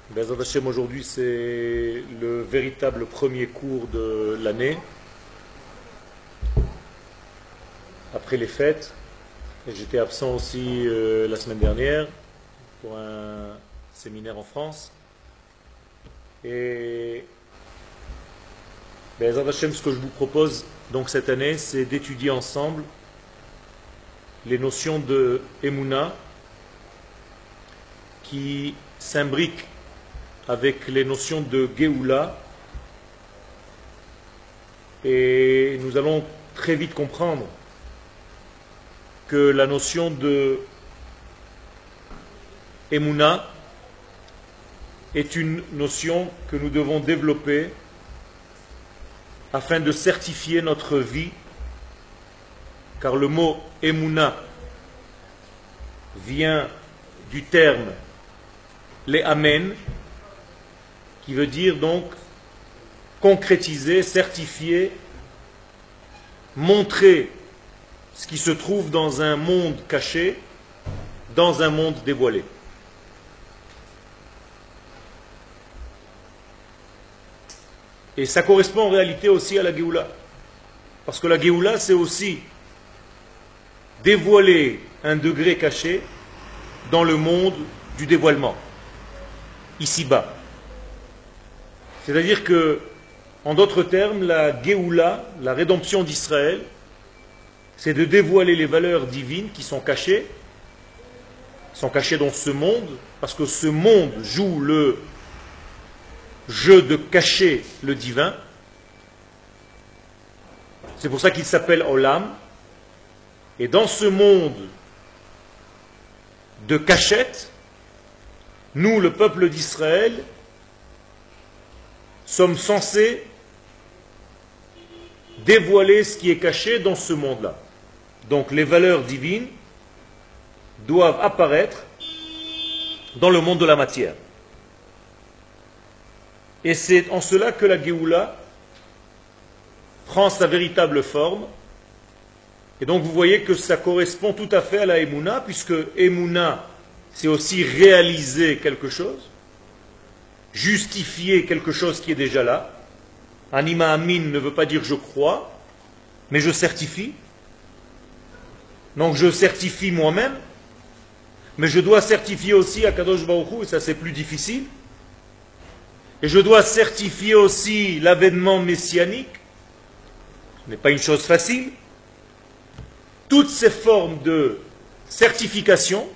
Bezrat Hashem, aujourd'hui c'est le véritable premier cours de l'année, après les fêtes. Et j'étais absent aussi la semaine dernière pour un séminaire en France. Et Bezrat Hashem, ce que je vous propose donc cette année, c'est d'étudier ensemble les notions de Emouna qui s'imbriquent avec les notions de Géoula, et nous allons très vite comprendre que la notion de Emouna est une notion que nous devons développer afin de certifier notre vie, car le mot Emouna vient du terme les Amen, qui veut dire donc concrétiser, certifier, montrer ce qui se trouve dans un monde caché, dans un monde dévoilé. Et ça correspond en réalité aussi à la Géoula. Parce que la Géoula, c'est aussi dévoiler un degré caché dans le monde du dévoilement, ici-bas. C'est-à-dire que, en d'autres termes, la Géoula, la rédemption d'Israël, c'est de dévoiler les valeurs divines qui sont cachées dans ce monde, parce que ce monde joue le jeu de cacher le divin. C'est pour ça qu'il s'appelle Olam. Et dans ce monde de cachette, nous, le peuple d'Israël, sommes censés dévoiler ce qui est caché dans ce monde-là. Donc les valeurs divines doivent apparaître dans le monde de la matière. Et c'est en cela que la Géoula prend sa véritable forme. Et donc vous voyez que ça correspond tout à fait à la Emouna, puisque Emouna, c'est aussi réaliser quelque chose, justifier quelque chose qui est déjà là. Anima Amin ne veut pas dire je crois, mais je certifie. Donc je certifie moi-même, mais je dois certifier aussi à Kadosh Baruch Hu, et ça c'est plus difficile. Et je dois certifier aussi l'avènement messianique. Ce n'est pas une chose facile. Toutes ces formes de certification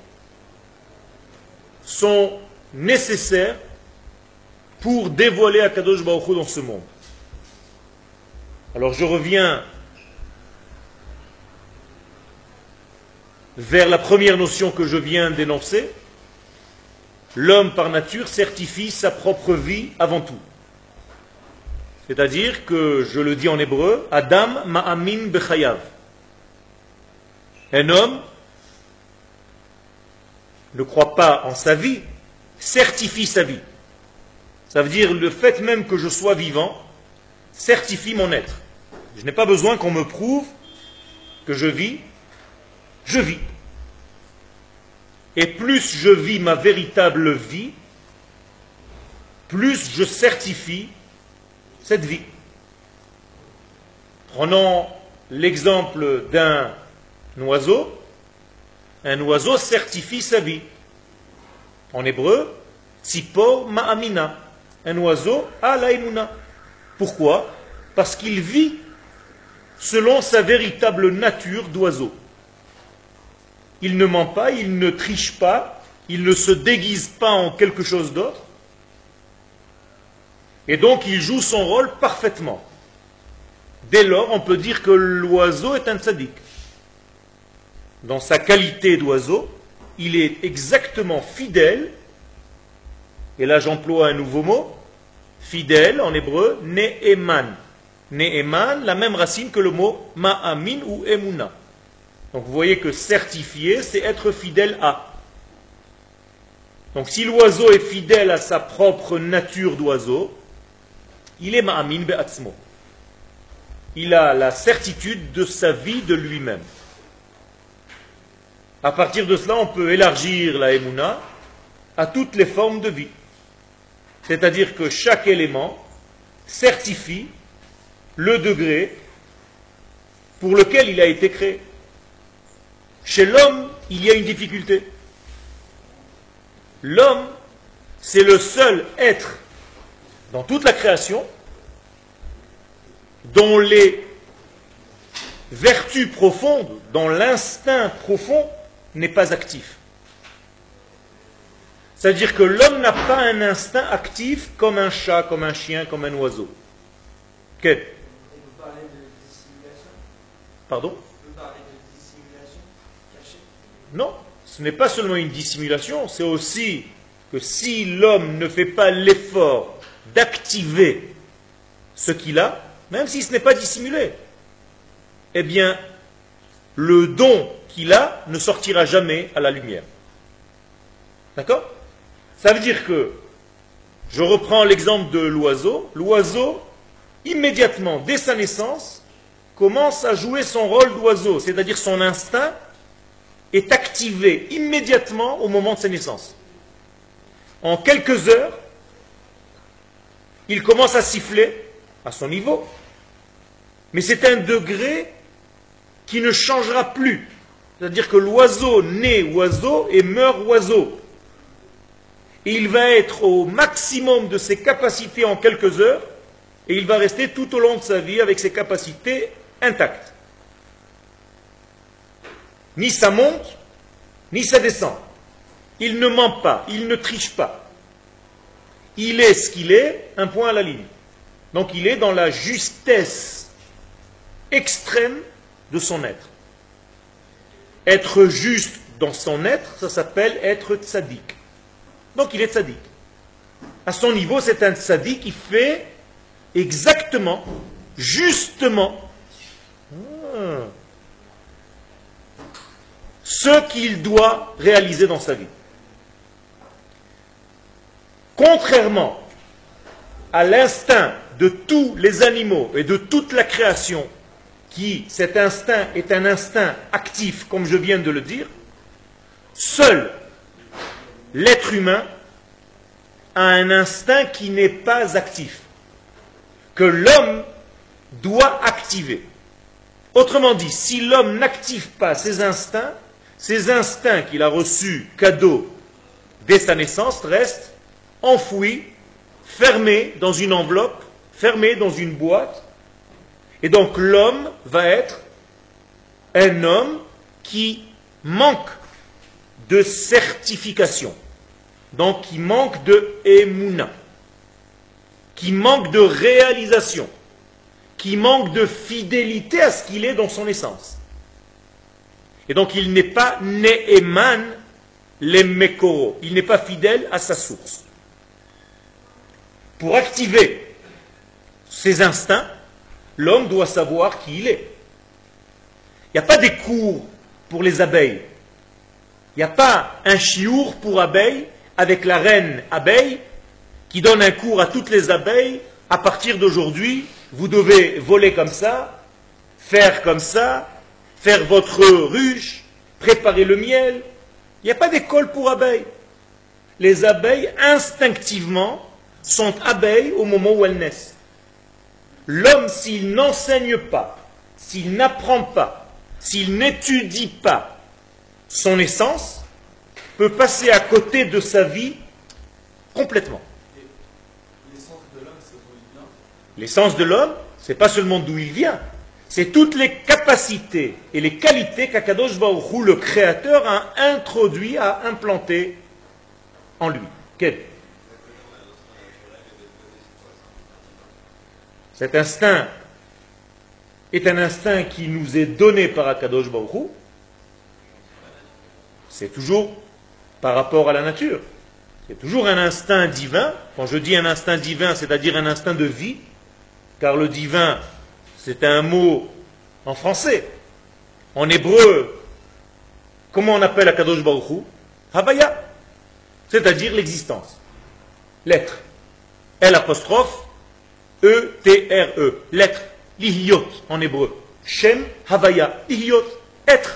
sont nécessaires pour dévoiler Akadosh Baruch Hu dans ce monde. Alors je reviens vers la première notion que je viens d'énoncer. L'homme par nature certifie sa propre vie avant tout. C'est-à-dire que, je le dis en hébreu, Adam ma'amin bechayav. Un homme ne croit pas en sa vie, certifie sa vie. Ça veut dire le fait même que je sois vivant certifie mon être. Je n'ai pas besoin qu'on me prouve que je vis, je vis. Et plus je vis ma véritable vie, plus je certifie cette vie. Prenons l'exemple d'un oiseau. Un oiseau certifie sa vie. En hébreu, tzipor ma'amina. Un oiseau a la emuna. Pourquoi? Parce qu'il vit selon sa véritable nature d'oiseau. Il ne ment pas, il ne triche pas, il ne se déguise pas en quelque chose d'autre. Et donc il joue son rôle parfaitement. Dès lors, on peut dire que l'oiseau est un tzaddik. Dans sa qualité d'oiseau, il est exactement fidèle, et là j'emploie un nouveau mot, fidèle en hébreu, ne'eman. Ne'eman, la même racine que le mot ma'amin ou emuna. Donc vous voyez que certifier, c'est être fidèle à. Donc si l'oiseau est fidèle à sa propre nature d'oiseau, il est ma'amin be'atzmo. Il a la certitude de sa vie de lui-même. À partir de cela, on peut élargir la Emouna à toutes les formes de vie. C'est-à-dire que chaque élément certifie le degré pour lequel il a été créé. Chez l'homme, il y a une difficulté. L'homme, c'est le seul être dans toute la création dont les vertus profondes, dont l'instinct profond n'est pas actif. C'est-à-dire que l'homme n'a pas un instinct actif comme un chat, comme un chien, comme un oiseau. Quel? On peut parler de dissimulation. Pardon? On peut parler de dissimulation cachée. Non, ce n'est pas seulement une dissimulation, c'est aussi que si l'homme ne fait pas l'effort d'activer ce qu'il a, même si ce n'est pas dissimulé, eh bien, le don qu'il a ne sortira jamais à la lumière. D'accord? Ça veut dire que, je reprends l'exemple de l'oiseau, l'oiseau, immédiatement, dès sa naissance, commence à jouer son rôle d'oiseau, c'est-à-dire son instinct est activé immédiatement au moment de sa naissance. En quelques heures, il commence à siffler à son niveau, mais c'est un degré qui ne changera plus. C'est-à-dire que l'oiseau naît oiseau et meurt oiseau. Et il va être au maximum de ses capacités en quelques heures, et il va rester tout au long de sa vie avec ses capacités intactes. Ni ça monte, ni ça descend. Il ne ment pas, il ne triche pas. Il est ce qu'il est, un point à la ligne. Donc il est dans la justesse extrême de son être. Être juste dans son être, ça s'appelle être tzaddik. Donc il est tzaddik. À son niveau, c'est un tzaddik qui fait exactement, justement, ce qu'il doit réaliser dans sa vie. Contrairement à l'instinct de tous les animaux et de toute la création, qui, cet instinct est un instinct actif, comme je viens de le dire, seul l'être humain a un instinct qui n'est pas actif, que l'homme doit activer. Autrement dit, si l'homme n'active pas ces instincts qu'il a reçus cadeau dès sa naissance restent enfouis, fermés dans une enveloppe, fermés dans une boîte. Et donc l'homme va être un homme qui manque de certification, donc qui manque de émouna, qui manque de réalisation, qui manque de fidélité à ce qu'il est dans son essence. Et donc il n'est pas ne'eman les mekoro, il n'est pas fidèle à sa source. Pour activer ses instincts, l'homme doit savoir qui il est. Il n'y a pas des cours pour les abeilles. Il n'y a pas un chiour pour abeilles avec la reine abeille qui donne un cours à toutes les abeilles. À partir d'aujourd'hui, vous devez voler comme ça, faire comme ça, faire votre ruche, préparer le miel. Il n'y a pas d'école pour abeilles. Les abeilles, instinctivement, sont abeilles au moment où elles naissent. L'homme, s'il n'enseigne pas, s'il n'apprend pas, s'il n'étudie pas son essence, peut passer à côté de sa vie complètement. L'essence de l'homme, c'est d'où il vient. L'essence de l'homme, c'est pas seulement d'où il vient, c'est toutes les capacités et les qualités qu'Akadosh Baruch Hu, le Créateur, a introduit, a implanté en lui. Quel? Cet instinct est un instinct qui nous est donné par Akadosh Baruch Hu. C'est toujours par rapport à la nature. C'est toujours un instinct divin. Quand je dis un instinct divin, c'est-à-dire un instinct de vie, car le divin, c'est un mot en français. En hébreu, comment on appelle Akadosh Baruch Hu? Havaya, c'est-à-dire l'existence, l'être. L'apostrophe E-T-R-E, l'être, l'Ihyot en hébreu. Shem, Havaya, Ihyot, être.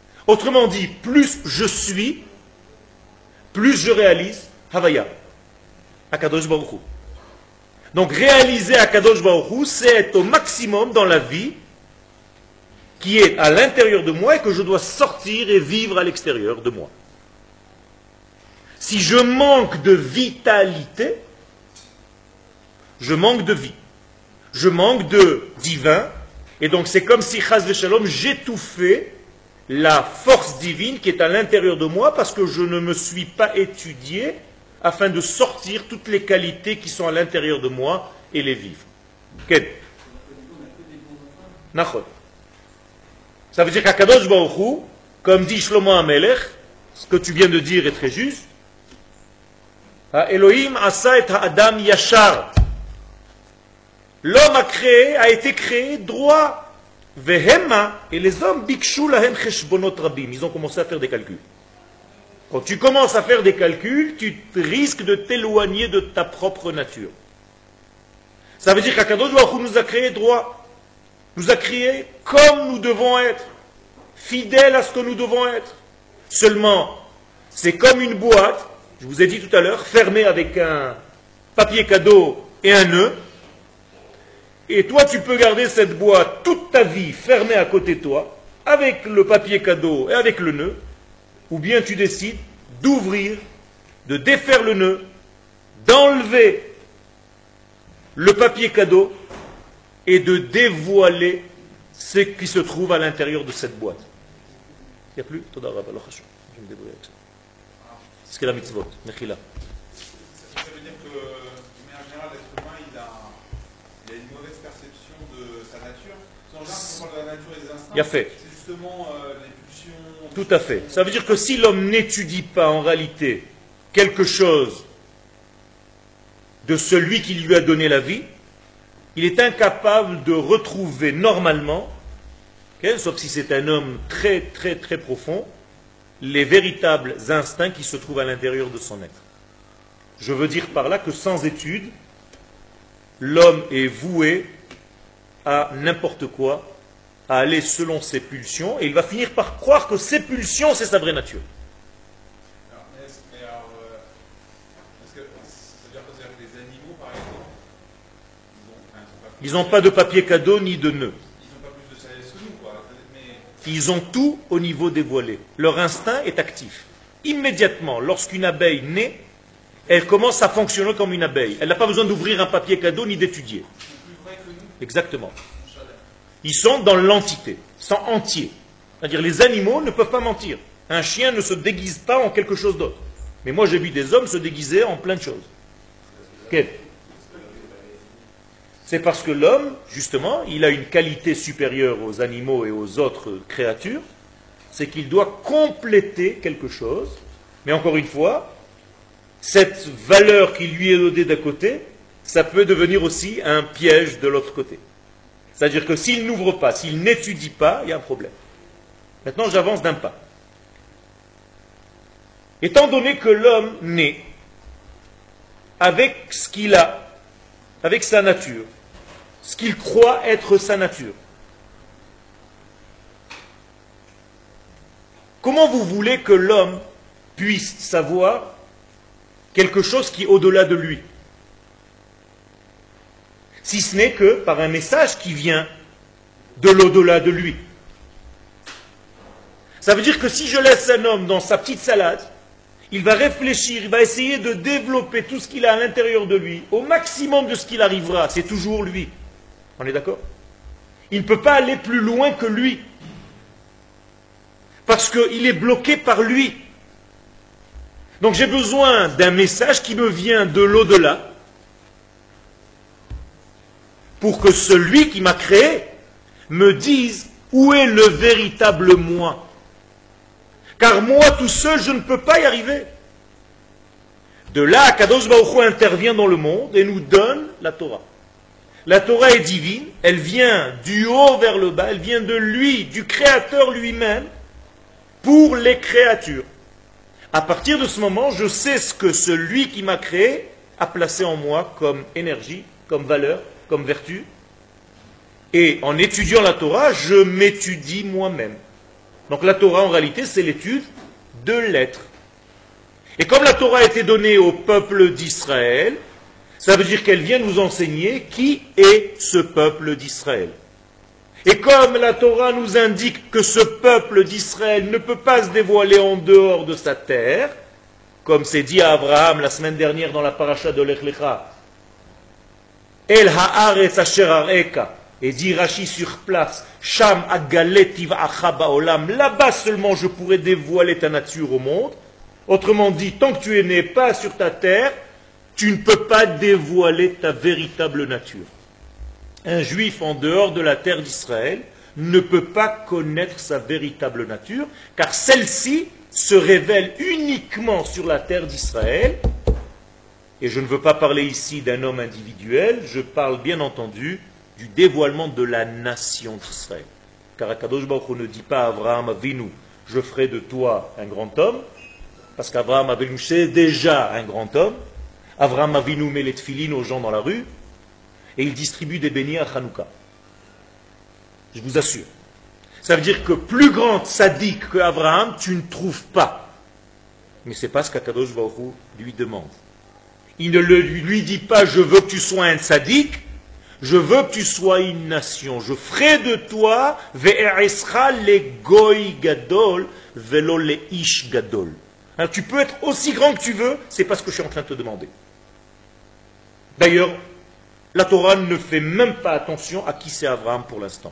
Autrement dit, plus je suis, plus je réalise Havaya. Akadosh Baruch Hu. Donc réaliser Akadosh Baruch Hu, c'est être au maximum dans la vie qui est à l'intérieur de moi et que je dois sortir et vivre à l'extérieur de moi. Si je manque de vitalité, je manque de vie. Je manque de divin. Et donc c'est comme si, chas v'shalom, j'étouffais la force divine qui est à l'intérieur de moi parce que je ne me suis pas étudié afin de sortir toutes les qualités qui sont à l'intérieur de moi et les vivre. Quel? Nachot. Ça veut dire qu'Akadosh Baruch Hu, comme dit Shlomo HaMelech, ce que tu viens de dire est très juste, Elohim asa et ha'adam yashar. L'homme a été créé droit. Vehema, et les hommes, bikshu lahem cheshbonot rabim. Ils ont commencé à faire des calculs. Quand tu commences à faire des calculs, tu risques de t'éloigner de ta propre nature. Ça veut dire qu'Akadosh Baruch Hu nous a créé droit. Nous a créé comme nous devons être. Fidèles à ce que nous devons être. Seulement, c'est comme une boîte, je vous ai dit tout à l'heure, fermée avec un papier cadeau et un nœud. Et toi, tu peux garder cette boîte toute ta vie fermée à côté de toi, avec le papier cadeau et avec le nœud, ou bien tu décides d'ouvrir, de défaire le nœud, d'enlever le papier cadeau et de dévoiler ce qui se trouve à l'intérieur de cette boîte. Il n'y a plus? Toda Rabba, lo chashov. Je vais me débrouiller avec ça. C'est ce qu'est la mitzvot. Mechila. Ça veut dire que, de manière générale, l'être humain, il a une mauvaise perception de sa nature. En général, quand on parle de la nature et des instincts, Il a fait. c'est justement les pulsions. Tout à fait. Ça veut dire que si l'homme n'étudie pas en réalité quelque chose de celui qui lui a donné la vie, il est incapable de retrouver normalement, sauf si c'est un homme très très très profond, les véritables instincts qui se trouvent à l'intérieur de son être. Je veux dire par là que sans étude, l'homme est voué à n'importe quoi, à aller selon ses pulsions, et il va finir par croire que ses pulsions, c'est sa vraie nature. Parce que c'est-à-dire que les animaux, par exemple, Ils n'ont pas de papier cadeau ni de nœud. ils n'ont pas plus de sagesse que nous, quoi. Mais Ils ont tout au niveau dévoilé. Leur instinct est actif. Immédiatement, lorsqu'une abeille naît, elle commence à fonctionner comme une abeille. Elle n'a pas besoin d'ouvrir un papier cadeau ni d'étudier. ils sont plus vrais que nous. Exactement. Ils sont dans l'entité, sont entiers. C'est-à-dire les animaux ne peuvent pas mentir. Un chien ne se déguise pas en quelque chose d'autre. Mais moi j'ai vu des hommes se déguiser en plein de choses. Quel? C'est parce que l'homme, justement, il a une qualité supérieure aux animaux et aux autres créatures, c'est qu'il doit compléter quelque chose. Mais encore une fois, cette valeur qui lui est donnée d'un côté, ça peut devenir aussi un piège de l'autre côté. C'est-à-dire que s'il n'ouvre pas, s'il n'étudie pas, il y a un problème. Maintenant, j'avance d'un pas. Étant donné que l'homme naît avec ce qu'il a, avec sa nature, ce qu'il croit être sa nature, comment vous voulez que l'homme puisse savoir quelque chose qui est au-delà de lui? Si ce n'est que par un message qui vient de l'au-delà de lui. Ça veut dire que si je laisse un homme dans sa petite salade, il va réfléchir, il va essayer de développer tout ce qu'il a à l'intérieur de lui, au maximum de ce qu'il arrivera, c'est toujours lui. On est d'accord? Il ne peut pas aller plus loin que lui. Parce qu'il est bloqué par lui. Donc j'ai besoin d'un message qui me vient de l'au-delà, pour que celui qui m'a créé me dise où est le véritable moi. Car moi tout seul, je ne peux pas y arriver. De là, Kadosh Baruch Hu intervient dans le monde et nous donne la Torah. La Torah est divine, elle vient du haut vers le bas, elle vient de lui, du Créateur lui-même, pour les créatures. À partir de ce moment, je sais ce que celui qui m'a créé a placé en moi comme énergie, comme valeur, comme vertu. Et en étudiant la Torah, je m'étudie moi-même. Donc la Torah, en réalité, c'est l'étude de l'être. Et comme la Torah a été donnée au peuple d'Israël, ça veut dire qu'elle vient nous enseigner qui est ce peuple d'Israël. Et comme la Torah nous indique que ce peuple d'Israël ne peut pas se dévoiler en dehors de sa terre, comme c'est dit à Abraham la semaine dernière dans la paracha de Lech Lecha, El haaretz asher areka, et dit Rashi sur place, Sham agalet tiv'acha ba'olam, là-bas seulement je pourrais dévoiler ta nature au monde. Autrement dit, tant que tu es né pas sur ta terre, tu ne peux pas dévoiler ta véritable nature. Un juif en dehors de la terre d'Israël ne peut pas connaître sa véritable nature, car celle-ci se révèle uniquement sur la terre d'Israël. Et je ne veux pas parler ici d'un homme individuel, je parle bien entendu du dévoilement de la nation d'Israël. Car Akadosh Baruch Hu ne dit pas à Abraham Avinu, je ferai de toi un grand homme, parce qu'Abraham Avinu c'est déjà un grand homme. Abraham Avinu met les tefilines aux gens dans la rue, et il distribue des bénis à Hanouka. Je vous assure. Ça veut dire que plus grand sadique que Abraham, tu ne trouves pas. Mais ce n'est pas ce qu'Akadosh Baruch Hu lui demande. Il ne lui dit pas, je veux que tu sois un sadique, je veux que tu sois une nation. Je ferai de toi, ve'erescha le goy gadol, velo le ish gadol. Alors, tu peux être aussi grand que tu veux, c'est pas ce que je suis en train de te demander. D'ailleurs, la Torah ne fait même pas attention à qui c'est Abraham pour l'instant.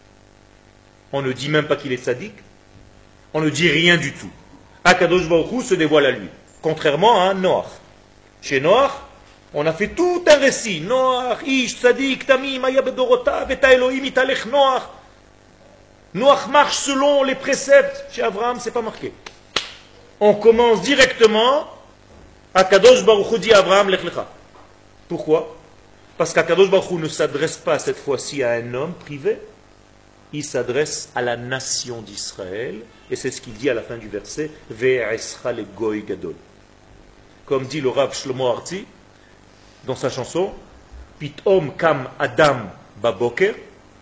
On ne dit même pas qu'il est sadique. On ne dit rien du tout. Akadosh Baruch Hu se dévoile à lui. Contrairement à Noach. Chez Noach, on a fait tout un récit. Noach, Ish, Sadik, Tamim, Ayabedorota, Veta Elohim, Italech, Noach. Noach marche selon les préceptes. Chez Abraham, c'est pas marqué. On commence directement. Akadosh Baruch Hu dit à Abraham, Lech Lecha. Pourquoi? Parce qu'Akadosh Baruch Hu ne s'adresse pas cette fois-ci à un homme privé, il s'adresse à la nation d'Israël, et c'est ce qu'il dit à la fin du verset, Ve'esra le goy gadol. Comme dit le Rav Shlomo Artzi, dans sa chanson, Pitom kam Adam baboker,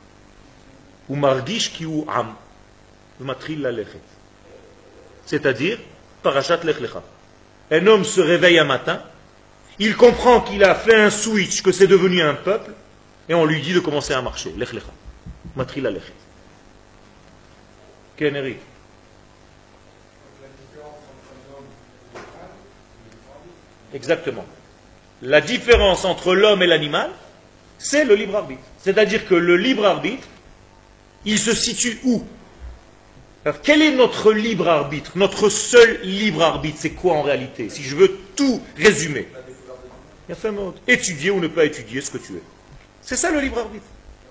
ou margish ki hu am, matril la lechet. C'est-à-dire, parashat lech lecha. Un homme se réveille un matin, il comprend qu'il a fait un switch, que c'est devenu un peuple, et on lui dit de commencer à marcher. Lech lecha. Matri la lechet. Ken Eric. Exactement. La différence entre l'homme et l'animal, c'est le libre arbitre. C'est-à-dire que le libre arbitre, il se situe où? Alors, quel est notre libre arbitre? Notre seul libre arbitre, c'est quoi en réalité? Si je veux tout résumer. Il y a fait un mot. Étudier ou ne pas étudier ce que tu es. C'est ça le libre arbitre.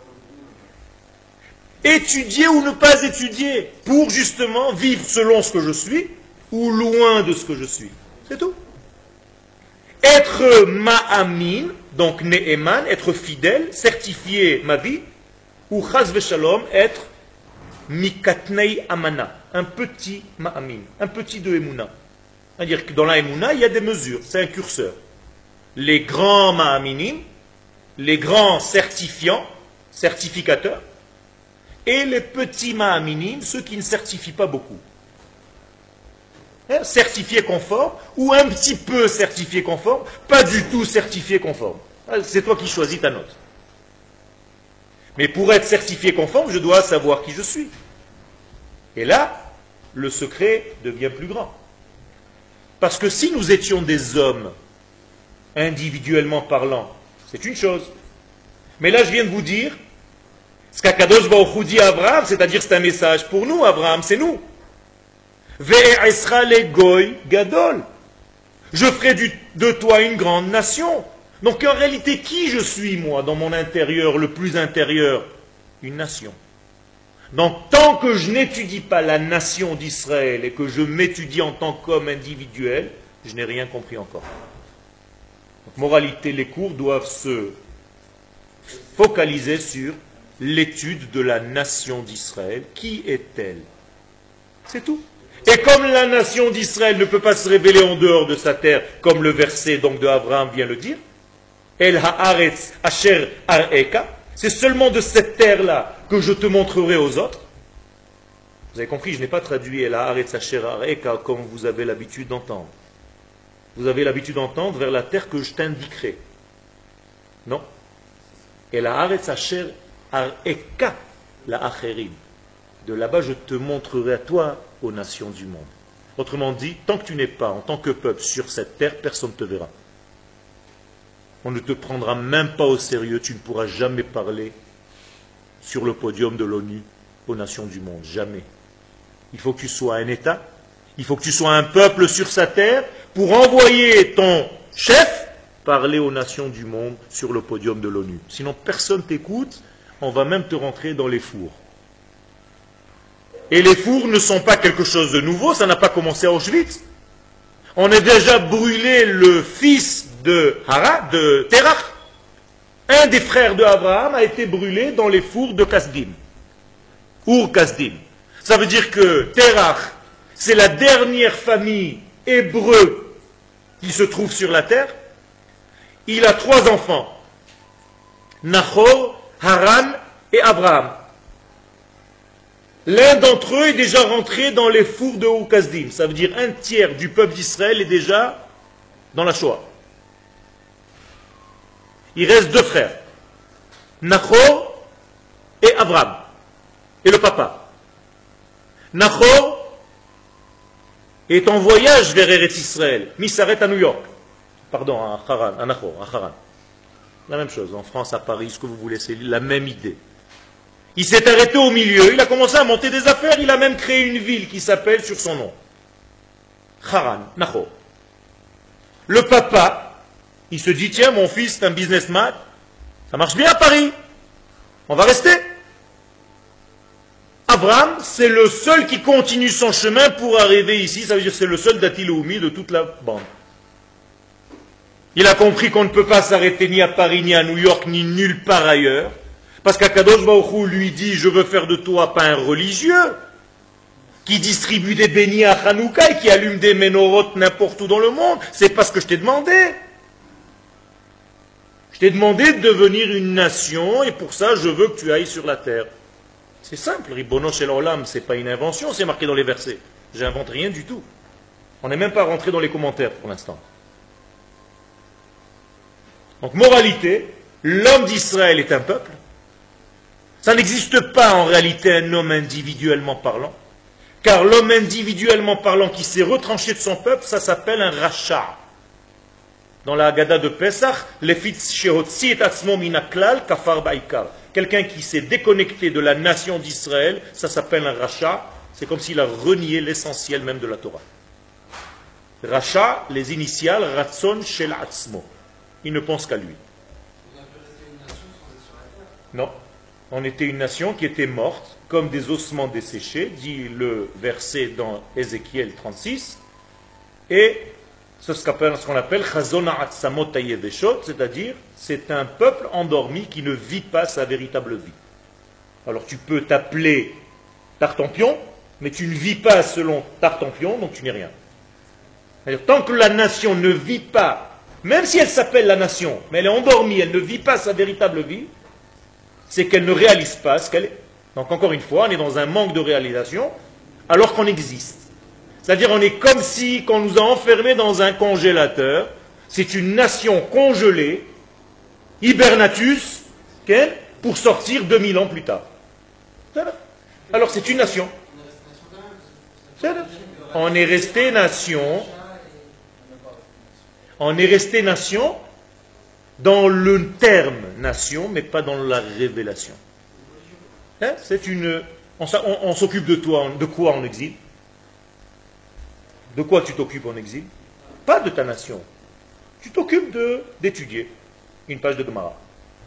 Étudier ou ne pas étudier pour justement vivre selon ce que je suis ou loin de ce que je suis. C'est tout. Être ma'amin, donc ne'eman, être fidèle, certifier ma vie, ou chas v'shalom, être mikatnei amana, un petit ma'amin, un petit de emuna. C'est-à-dire que dans la emuna, il y a des mesures, c'est un curseur. Les grands ma'aminim, les grands certifiants, certificateurs, et les petits ma'aminim, ceux qui ne certifient pas beaucoup. Certifié conforme, ou un petit peu certifié conforme, pas du tout certifié conforme. C'est toi qui choisis ta note. Mais pour être certifié conforme, je dois savoir qui je suis. Et là, le secret devient plus grand. Parce que si nous étions des hommes, individuellement parlant, c'est une chose. Mais là, je viens de vous dire, ce qu'Akadosh Baruch Hu dit à Abraham, c'est-à-dire c'est un message pour nous, Abraham, c'est nous. Ve'esra le goy gadol. Je ferai de toi une grande nation. Donc en réalité, qui je suis, moi, dans mon intérieur, le plus intérieur? Une nation. Donc tant que je n'étudie pas la nation d'Israël et que je m'étudie en tant qu'homme individuel, je n'ai rien compris encore. Donc, moralité, les cours doivent se focaliser sur l'étude de la nation d'Israël. Qui est-elle? C'est tout. Et comme la nation d'Israël ne peut pas se révéler en dehors de sa terre, comme le verset donc de Abraham vient le dire, El haaretz asher areka, c'est seulement de cette terre-là que je te montrerai aux autres. Vous avez compris, je n'ai pas traduit El haaretz asher areka comme vous avez l'habitude d'entendre. vous avez l'habitude d'entendre, vers la terre que je t'indiquerai. Non. Et la haaretz asher areka la acherim. De là-bas, je te montrerai à toi, aux nations du monde. Autrement dit, tant que tu n'es pas en tant que peuple sur cette terre, personne ne te verra. On ne te prendra même pas au sérieux, tu ne pourras jamais parler sur le podium de l'ONU aux nations du monde, jamais. Il faut que tu sois un État, il faut que tu sois un peuple sur sa terre pour envoyer ton chef parler aux nations du monde sur le podium de l'ONU. Sinon personne t'écoute, on va même te rentrer dans les fours. Et les fours ne sont pas quelque chose de nouveau, ça n'a pas commencé à Auschwitz. On a déjà brûlé le fils de Terach. Un des frères de Abraham a été brûlé dans les fours de Kasdim. Ur Kasdim. Ça veut dire que Terach, c'est la dernière famille hébreu qui se trouve sur la terre. Il a 3 enfants. Nahor, Haran et Abraham. L'un d'entre eux est déjà rentré dans les fours de Ur Kasdim. Ça veut dire 1/3 du peuple d'Israël est déjà dans la Shoah. Il reste 2 frères. Nahor et Abraham. Et le papa. Nahor est en voyage vers Eretz Israël. Mais il s'arrête à New York. Pardon, à Haran, à Nahor, à Haran. La même chose, en France, à Paris, ce que vous voulez, c'est la même idée. Il s'est arrêté au milieu, il a commencé à monter des affaires, il a même créé une ville qui s'appelle sur son nom. Haran, Nahor. Le papa, il se dit, tiens, mon fils, c'est un businessman, ça marche bien à Paris, on va rester. Abraham, c'est le seul qui continue son chemin pour arriver ici, ça veut dire que c'est le seul d'Atiloumi de toute la bande. Il a compris qu'on ne peut pas s'arrêter ni à Paris, ni à New York, ni nulle part ailleurs. Parce qu'Akadosh Baruch Hu lui dit, je veux faire de toi pas un religieux, qui distribue des beignets à Hanouka et qui allume des menorot n'importe où dans le monde. C'est pas ce que je t'ai demandé. Je t'ai demandé de devenir une nation et pour ça, je veux que tu ailles sur la terre. C'est simple, Ribono Shel Olam, c'est pas une invention, c'est marqué dans les versets. J'invente rien du tout. On n'est même pas rentré dans les commentaires pour l'instant. Donc, moralité, l'homme d'Israël est un peuple. Ça n'existe pas en réalité un homme individuellement parlant, car l'homme individuellement parlant qui s'est retranché de son peuple, ça s'appelle un rachat. Dans la Haggadah de Pesach, quelqu'un qui s'est déconnecté de la nation d'Israël, ça s'appelle un rachat, c'est comme s'il a renié l'essentiel même de la Torah. Rachat, les initiales, Ratzon Shel Atzmo. Il ne pense qu'à lui. Non. On était une nation qui était morte, comme des ossements desséchés, dit le verset dans Ézéchiel 36, et c'est ce qu'on appelle Chazona Atzamot Hayeveshot, c'est-à-dire c'est un peuple endormi qui ne vit pas sa véritable vie. Alors tu peux t'appeler Tartampion, mais tu ne vis pas selon Tartampion, donc tu n'es rien. C'est-à-dire, tant que la nation ne vit pas, même si elle s'appelle la nation, mais elle est endormie, elle ne vit pas sa véritable vie, c'est qu'elle ne réalise pas ce qu'elle est. Donc encore une fois, on est dans un manque de réalisation alors qu'on existe. C'est-à-dire on est comme si on nous a enfermés dans un congélateur, c'est une nation congelée, hibernatus, pour sortir 2000 ans plus tard. Alors c'est une nation. On est resté nation. On est resté nation dans le terme nation, mais pas dans la révélation. C'est une. On s'occupe de toi, de quoi en exil? De quoi tu t'occupes en exil? Pas de ta nation. Tu t'occupes d'étudier une page de Gemara.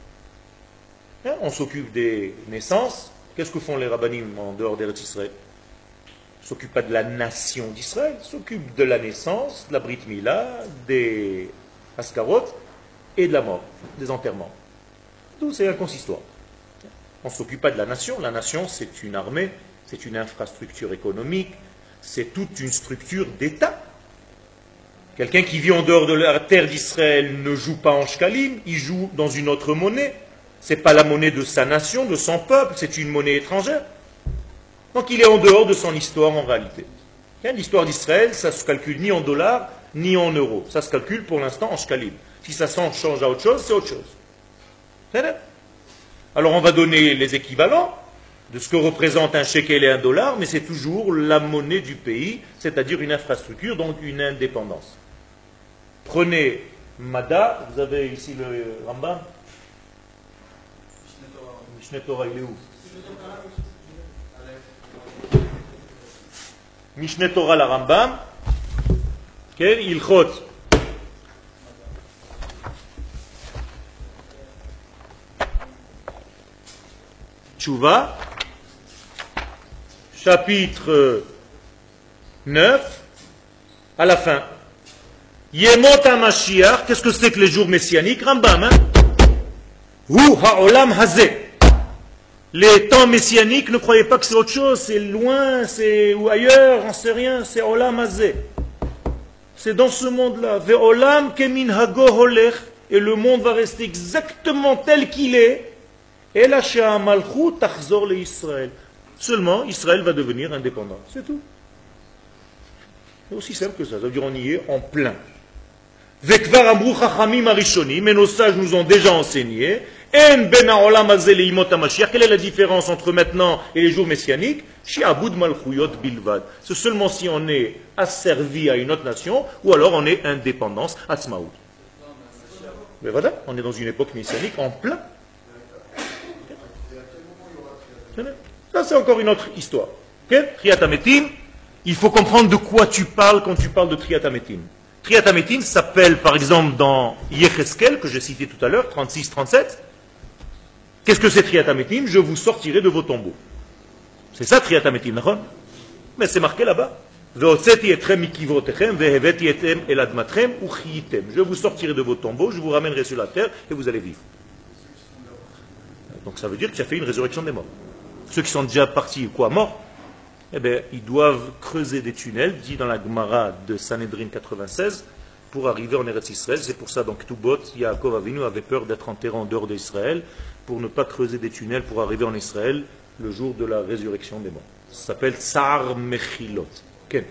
On s'occupe des naissances. Qu'est-ce que font les rabbinim en dehors d'Eretz Israël? Ils ne s'occupent pas de la nation d'Israël, ils s'occupent de la naissance, de la Brit Mila, des Askarot, et de la mort, des enterrements. Tout c'est un consistoire. On ne s'occupe pas de la nation. La nation, c'est une armée, c'est une infrastructure économique, c'est toute une structure d'État. Quelqu'un qui vit en dehors de la terre d'Israël ne joue pas en shkalim, il joue dans une autre monnaie. Ce n'est pas la monnaie de sa nation, de son peuple, c'est une monnaie étrangère. Donc il est en dehors de son histoire en réalité. L'histoire d'Israël, ça ne se calcule ni en dollars, ni en euros. Ça se calcule pour l'instant en shkalim. Si ça change à autre chose, c'est autre chose. C'est vrai? Alors on va donner les équivalents de ce que représente un shekel et un dollar, mais c'est toujours la monnaie du pays, c'est-à-dire une infrastructure, donc une indépendance. Prenez Mada, vous avez ici le Rambam. Mishneh Torah, il est où? Mishneh Torah, la Rambam. Quel Ilchot. Tchouva, chapitre 9, à la fin. Yemot HaMashiach, qu'est-ce que c'est que les jours messianiques? Rambam, hein? Hu ha'olam hazeh. Les temps messianiques, ne croyez pas que c'est autre chose, c'est loin, c'est ou ailleurs, on ne sait rien, c'est olam hazeh. C'est dans ce monde-là. Ve'olam kemin hago holech, et le monde va rester exactement tel qu'il est. Et la Malchut tachzor le Israël. Seulement, Israël va devenir indépendant. C'est tout. C'est aussi simple que ça. Ça veut dire on y est en plein. Vekvar amru chachamim arishonim, mais nos sages nous ont déjà enseigné. En ben ha'olam hazeh leimot hamashiach. Quelle est la différence entre maintenant et les jours messianiques? Shi'abud malchuyot bilvad. C'est seulement si on est asservi à une autre nation, ou alors on est indépendance, atzmaout. Mais voilà, on est dans une époque messianique en plein. Ça, c'est encore une autre histoire. Triyat HaMetim, il faut comprendre de quoi tu parles quand tu parles de Triyat HaMetim. Triyat HaMetim s'appelle, par exemple, dans Yecheskel, que j'ai cité tout à l'heure, 36-37. Qu'est-ce que c'est Triyat HaMetim? Je vous sortirai de vos tombeaux. C'est ça Triyat HaMetim, d'accord? Mais c'est marqué là-bas. Je vous sortirai de vos tombeaux, je vous ramènerai sur la terre et vous allez vivre. Donc ça veut dire que tu as fait une résurrection des morts. Ceux qui sont déjà partis, quoi, morts, eh bien, ils doivent creuser des tunnels, dit dans la Gemara de Sanhedrin 96, pour arriver en Eretz Israël. C'est pour ça, donc, Tubot, Yaakov Avinu avait peur d'être enterré en dehors d'Israël, pour ne pas creuser des tunnels pour arriver en Israël le jour de la résurrection des morts. Ça s'appelle Tsar Mechilot. Okay.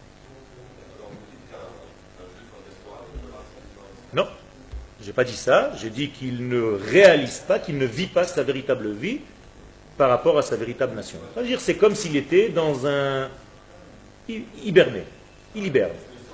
Non, j'ai pas dit ça, j'ai dit qu'il ne réalise pas, qu'il ne vit pas sa véritable vie, par rapport à sa véritable nation. C'est-à-dire, c'est comme s'il était dans un hiberné. Il hiberne.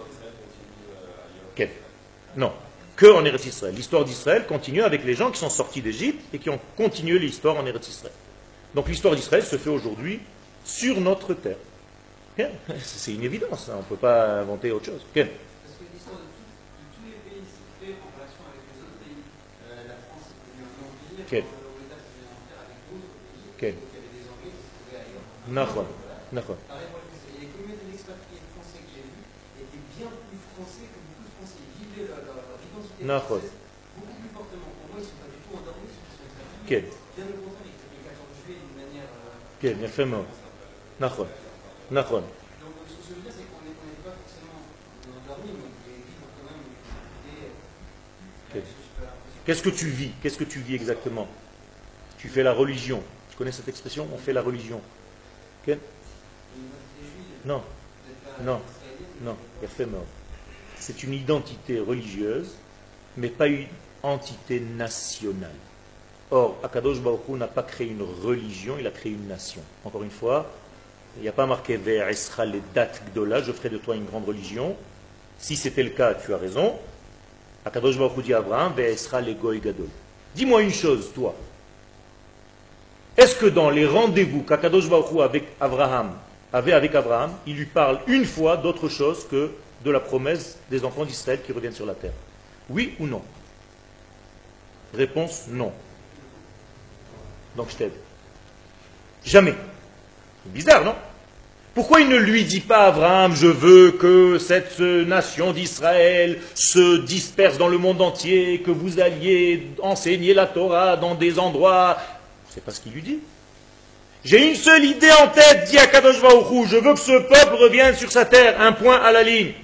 Okay. Non, que en Eretz Israël. L'histoire d'Israël continue avec les gens qui sont sortis d'Égypte et qui ont continué l'histoire en Eretz Israël. Donc l'histoire d'Israël se fait aujourd'hui sur notre terre. Okay. C'est une évidence, hein. On ne peut pas inventer autre chose. Okay. Parce que l'histoire de tous les pays s'est fait en relation avec les autres pays. La France est devenue un empire. Okay. Donc il y avait des Anglais qui se trouvaient ailleurs. Les communautés d'expatriés français que j'ai vus étaient bien plus français que beaucoup de Français. Ils vivaient leur identité française beaucoup plus fortement. Pour moi, ils ne sont pas du tout endormis, ils sont expatriés. Bien au contraire, ils faisaient le 14 juillet d'une manière... bien fait mort. Donc ce que je veux dire, c'est qu'on n'est pas forcément endormis, mais on pouvait vivre quand même une identité... Qu'est-ce que tu vis? Qu'est-ce que tu vis exactement? Tu fais la religion. Tu connais cette expression? On fait la religion. Okay? Non. Non. Non. C'est une identité religieuse, mais pas une entité nationale. Or, Akadosh Baruch Hu n'a pas créé une religion, il a créé une nation. Encore une fois, il n'y a pas marqué Ve'esra le dat gdola, je ferai de toi une grande religion. Si c'était le cas, tu as raison. Akadosh Baruch Hu dit à Abraham, Ve'esra le goy gadol. Dis-moi une chose, toi. Est-ce que dans les rendez-vous qu'Akadosh Baruch Hu avait avec Abraham, il lui parle une fois d'autre chose que de la promesse des enfants d'Israël qui reviennent sur la terre? Oui ou non? Réponse non. Donc je t'aide. Jamais. C'est bizarre, non? Pourquoi il ne lui dit pas, Abraham, je veux que cette nation d'Israël se disperse dans le monde entier, que vous alliez enseigner la Torah dans des endroits... C'est pas ce qu'il lui dit. J'ai une seule idée en tête, dit Akadosh Baruch Hu, je veux que ce peuple revienne sur sa terre, un point à la ligne.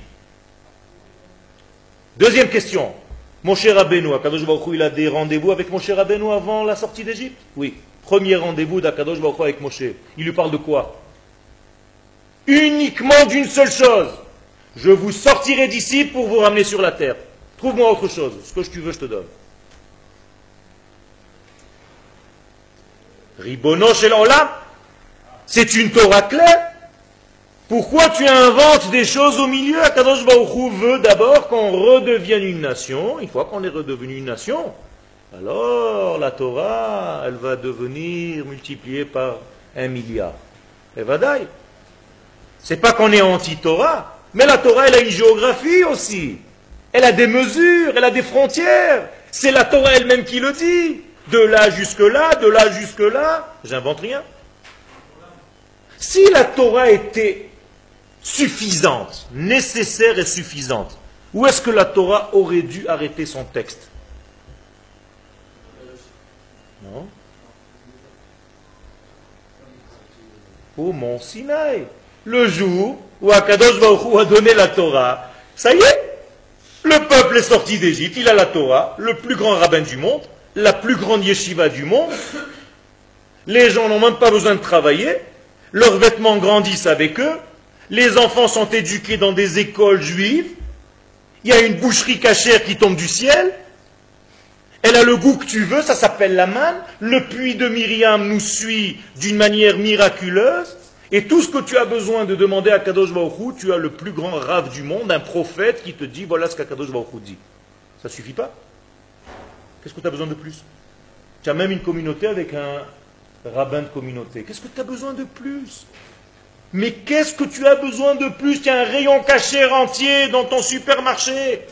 Deuxième question. Moshe Rabbeinu, Akadosh Baruch Hu, il a des rendez-vous avec Moshe Rabbeinu avant la sortie d'Égypte? Oui. Premier rendez-vous d'Akadosh Baruch Hu avec Moshe. Il lui parle de quoi? Uniquement d'une seule chose. Je vous sortirai d'ici pour vous ramener sur la terre. Trouve-moi autre chose. Ce que tu veux, je te donne. Ribono shel olam. C'est une Torah claire. Pourquoi tu inventes des choses au milieu? Akadosh Baruch Hu veut d'abord qu'on redevienne une nation. Une fois qu'on est redevenu une nation, alors la Torah, elle va devenir multipliée par 1 milliard. Et vadaï. C'est pas qu'on est anti-Torah, mais la Torah, elle a une géographie aussi. Elle a des mesures, elle a des frontières. C'est la Torah elle-même qui le dit. De là jusque là, de là jusque là. J'invente rien. Si la Torah était suffisante, nécessaire et suffisante, où est-ce que la Torah aurait dû arrêter son texte? Non. Au mont Sinaï. Le jour où Akadosh Baruch Hu a donné la Torah, ça y est, le peuple est sorti d'Égypte, il a la Torah, le plus grand rabbin du monde, la plus grande yeshiva du monde, les gens n'ont même pas besoin de travailler, leurs vêtements grandissent avec eux, les enfants sont éduqués dans des écoles juives, il y a une boucherie cachère qui tombe du ciel, elle a le goût que tu veux, ça s'appelle la manne, le puits de Myriam nous suit d'une manière miraculeuse, et tout ce que tu as besoin de demander à Kadosh Baruch Hu, tu as le plus grand rave du monde, un prophète qui te dit voilà ce qu'Akadosh Baruch Hu dit. Ça ne suffit pas? Qu'est-ce que tu as besoin de plus? Tu as même une communauté avec un rabbin de communauté. Qu'est-ce que tu as besoin de plus? Mais qu'est-ce que tu as besoin de plus? Tu as un rayon cachère entier dans ton supermarché.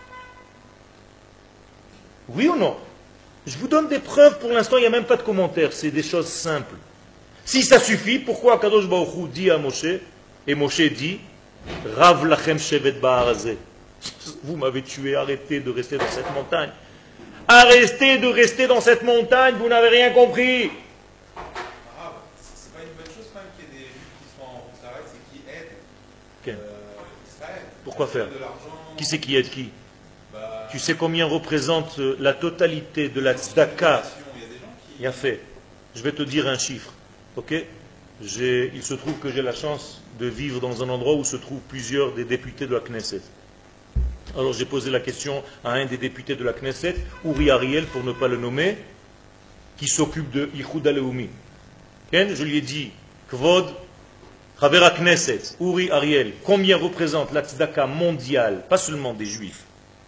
Oui ou non? Je vous donne des preuves, pour l'instant il n'y a même pas de commentaires, c'est des choses simples. Si ça suffit, pourquoi Kadosh Baruch Hu dit à Moshe, et Moshe dit, Rav lachem shevet ba'arazeh. Vous m'avez tué, arrêtez de rester dans cette montagne. Arrêtez de rester dans cette montagne, vous n'avez rien compris. C'est pas une bonne chose quand même qu'il y ait des juifs qui sont en Israël, c'est qui aident Okay. Israël. Pourquoi faire? De l'argent. Qui c'est qui aide qui? Tu sais combien représente la totalité de la tzedaka? Il y a des gens qui. Il a fait. Je vais te dire un chiffre. Ok? Il se trouve que j'ai la chance de vivre dans un endroit où se trouvent plusieurs des députés de la Knesset. Alors j'ai posé la question à un des députés de la Knesset, Uri Ariel pour ne pas le nommer, qui s'occupe de Yichud Aleumi. Je lui ai dit, Kvod, Chavera Knesset, Uri Ariel, combien représente la tzedaka mondiale, pas seulement des juifs,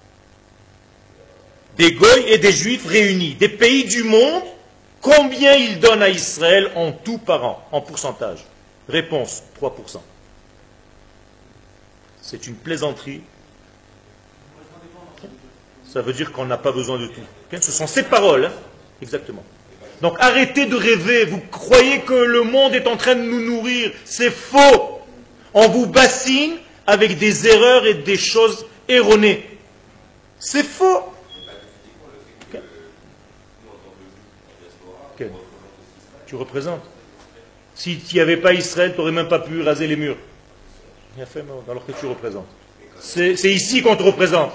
des goy et des juifs réunis, des pays du monde, combien ils donnent à Israël en tout par an, en pourcentage? Réponse, 3%. C'est une plaisanterie. Ça veut dire qu'on n'a pas besoin de tout. Ce sont ces paroles, hein? Exactement. Donc arrêtez de rêver, vous croyez que le monde est en train de nous nourrir, c'est faux. On vous bassine avec des erreurs et des choses erronées. C'est faux. Tu représentes. Si tu n'y avais pas Israël, tu n'aurais même pas pu raser les murs. Bien fait, alors que tu représentes. C'est ici qu'on te représente.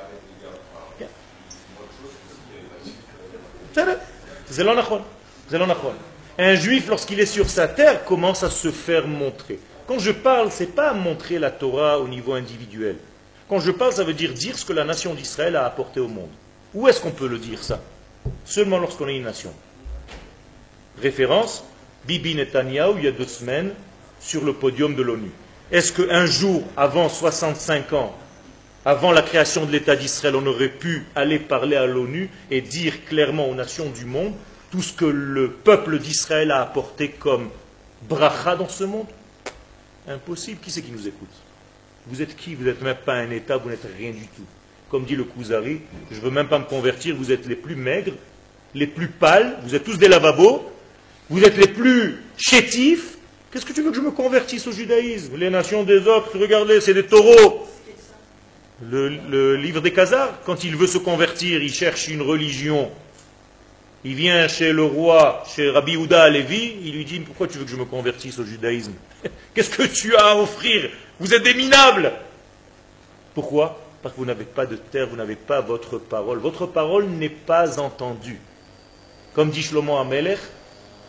C'est l'onachon. Un juif, lorsqu'il est sur sa terre, commence à se faire montrer. Quand je parle, ce n'est pas montrer la Torah au niveau individuel. Quand je parle, ça veut dire ce que la nation d'Israël a apporté au monde. Où est-ce qu'on peut le dire ça? Seulement lorsqu'on est une nation. Référence, Bibi Netanyahou, il y a 2 semaines, sur le podium de l'ONU. Est-ce qu'un jour, avant 65 ans, avant la création de l'État d'Israël, on aurait pu aller parler à l'ONU et dire clairement aux nations du monde tout ce que le peuple d'Israël a apporté comme bracha dans ce monde? Impossible. Qui c'est qui nous écoute? Vous êtes qui? Vous n'êtes même pas un État, vous n'êtes rien du tout. Comme dit le Kuzari, je ne veux même pas me convertir, vous êtes les plus maigres, les plus pâles, vous êtes tous des lavabos, vous êtes les plus chétifs. Qu'est-ce que tu veux que je me convertisse au judaïsme? Les nations des autres, regardez, c'est des taureaux. Le livre des Khazars, quand il veut se convertir, il cherche une religion. Il vient chez le roi, chez Rabbi Houda Alevi, il lui dit, pourquoi tu veux que je me convertisse au judaïsme? Qu'est-ce que tu as à offrir? Vous êtes des minables. Pourquoi? Parce que vous n'avez pas de terre, vous n'avez pas votre parole. Votre parole n'est pas entendue. Comme dit Shlomo HaMelech,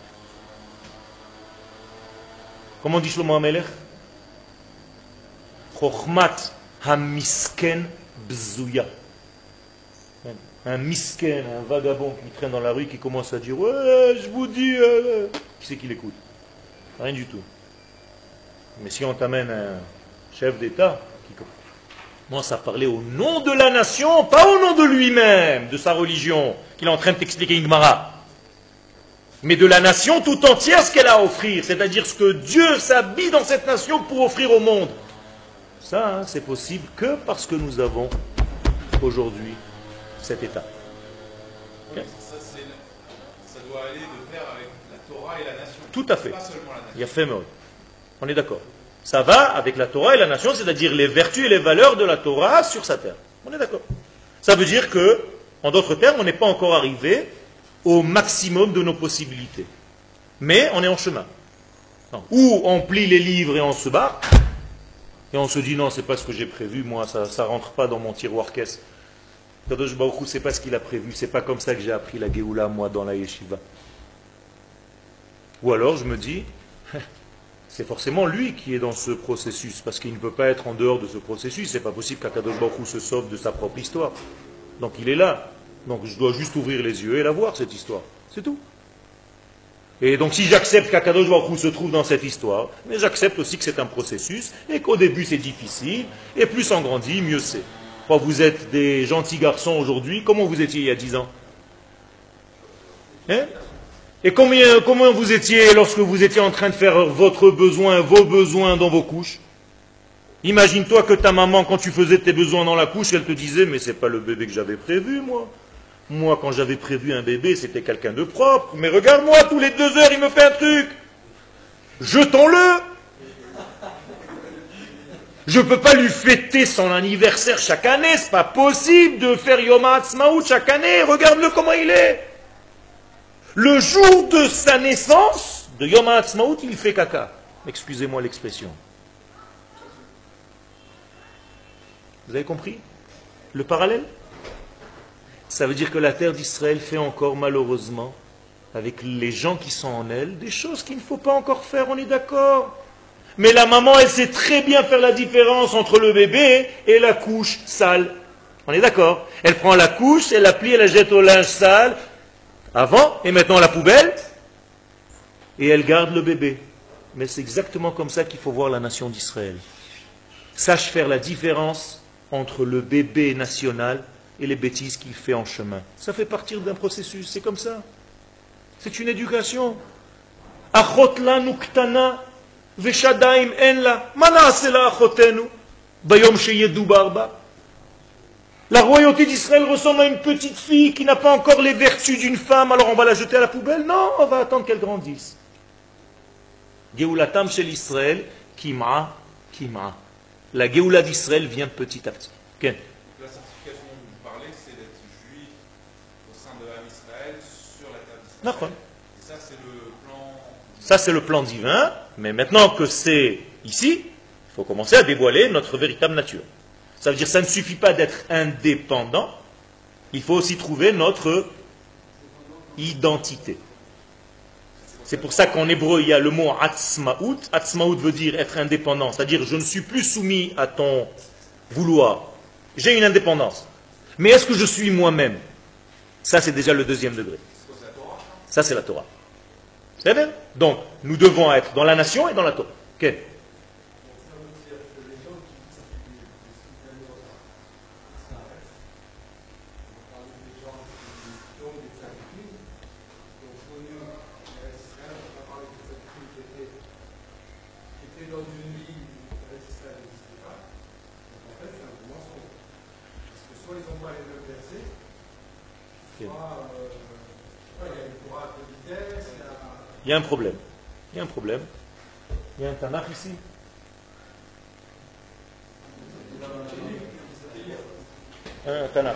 comment dit Shlomo HaMelech? Chochmat hamisken bzouya. Un misken, un vagabond qui traîne dans la rue, qui commence à dire ouais, je vous dis, qui c'est qui l'écoute? Rien du tout. Mais si on t'amène un chef d'État qui commence à parler au nom de la nation, pas au nom de lui-même, de sa religion, qu'il est en train de t'expliquer une Gemara, mais de la nation tout entière, ce qu'elle a à offrir, c'est-à-dire ce que Dieu s'habille dans cette nation pour offrir au monde. Ça, c'est possible que parce que nous avons aujourd'hui cet état. Oui, ça doit aller de pair avec la Torah et la nation. Tout à fait. Pas seulement la nation. Il y a fait mode. On est d'accord. Ça va avec la Torah et la nation, c'est-à-dire les vertus et les valeurs de la Torah sur sa terre. On est d'accord. Ça veut dire que, en d'autres termes, on n'est pas encore arrivé au maximum de nos possibilités. Mais on est en chemin. Non. Ou on plie les livres et on se barre, et on se dit non, c'est pas ce que j'ai prévu, moi, ça ne rentre pas dans mon tiroir caisse. Kadosh Baruch Hu, c'est pas ce qu'il a prévu, c'est pas comme ça que j'ai appris la Géoula, moi, dans la yeshiva. Ou alors je me dis, c'est forcément lui qui est dans ce processus, parce qu'il ne peut pas être en dehors de ce processus, c'est pas possible qu'Akadosh Baruch Hu se sauve de sa propre histoire. Donc il est là. Donc je dois juste ouvrir les yeux et la voir, cette histoire. C'est tout. Et donc si j'accepte qu'Akadosh Baruch Hu se trouve dans cette histoire, mais j'accepte aussi que c'est un processus, et qu'au début c'est difficile, et plus on grandit, mieux c'est. Quand vous êtes des gentils garçons aujourd'hui, comment vous étiez il y a 10 ans? Hein? Et comment vous étiez lorsque vous étiez en train de faire votre besoin, vos besoins dans vos couches? Imagine-toi que ta maman, quand tu faisais tes besoins dans la couche, elle te disait, mais c'est pas le bébé que j'avais prévu, moi. Moi, quand j'avais prévu un bébé, c'était quelqu'un de propre. Mais regarde-moi, tous les 2 heures, il me fait un truc. Jetons-le. Je ne peux pas lui fêter son anniversaire chaque année, c'est pas possible de faire Yom HaAtzmaut chaque année, regarde-le comment il est. Le jour de sa naissance, de Yom HaAtzmaut, il fait caca. Excusez-moi l'expression. Vous avez compris le parallèle? Ça veut dire que la terre d'Israël fait encore malheureusement, avec les gens qui sont en elle, des choses qu'il ne faut pas encore faire, on est d'accord. Mais la maman, elle sait très bien faire la différence entre le bébé et la couche sale. On est d'accord? Elle prend la couche, elle la plie, elle la jette au linge sale, avant, et maintenant à la poubelle, et elle garde le bébé. Mais c'est exactement comme ça qu'il faut voir la nation d'Israël. Sache faire la différence entre le bébé national et les bêtises qu'il fait en chemin. Ça fait partie d'un processus, c'est comme ça. C'est une éducation. Achot lanu ktana veshadaim en la. Ma na'aseh la'achotenu bayom sheyedubar ba. La royauté d'Israël ressemble à une petite fille qui n'a pas encore les vertus d'une femme, alors on va la jeter à la poubelle? Non, on va attendre qu'elle grandisse. Geulatam shel Israël, kim'a, kim'a. La Géoula d'Israël vient petit à petit. Okay. La certification dont vous parlez, c'est d'être juif au sein de l'âme Israël sur la terre d'Israël. Et ça, c'est le plan... Ça, c'est le plan divin, mais maintenant que c'est ici, il faut commencer à dévoiler notre véritable nature. Ça veut dire que ça ne suffit pas d'être indépendant, il faut aussi trouver notre identité. C'est pour ça qu'en hébreu, il y a le mot atzmaout. Atzmaout veut dire être indépendant, c'est-à-dire je ne suis plus soumis à ton vouloir. J'ai une indépendance. Mais est-ce que je suis moi-même? Ça, c'est déjà le 2e degré. Ça, c'est la Torah. C'est bien? Donc, nous devons être dans la nation et dans la Torah. Okay. Il y a un problème. Il y a un problème. Il y a un Tanakh ici. Un Tanakh.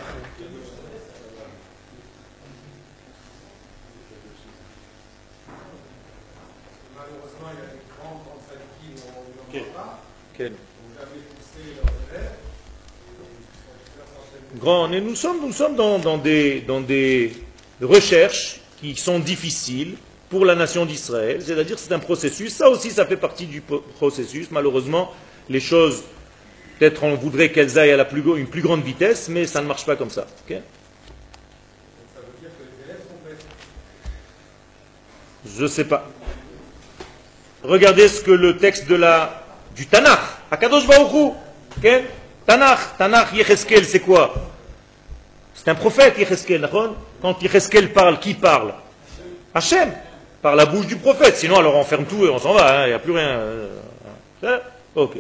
Malheureusement, il y a des grands sadikim où on ne Okay. pas. Okay. Vous avez poussé leur élève. Grand, et nous sommes dans des recherches qui sont difficiles pour la nation d'Israël, c'est-à-dire c'est un processus, ça aussi ça fait partie du processus, malheureusement les choses Peut-être on voudrait qu'elles aillent à une plus grande vitesse, mais ça ne marche pas comme ça. Okay? Ça veut dire que les élèves sont bêtes. Je ne sais pas. Regardez ce que le texte du Tanakh, Akadosh Baruch Hu, okay? Tanakh Yecheskel, c'est quoi? C'est un prophète Yecheskel. Quand Yecheskel parle, qui parle? Hachem, par la bouche du prophète. Sinon, alors on ferme tout et on s'en va, il n'y a plus rien. Ok.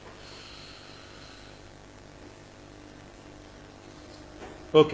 Ok.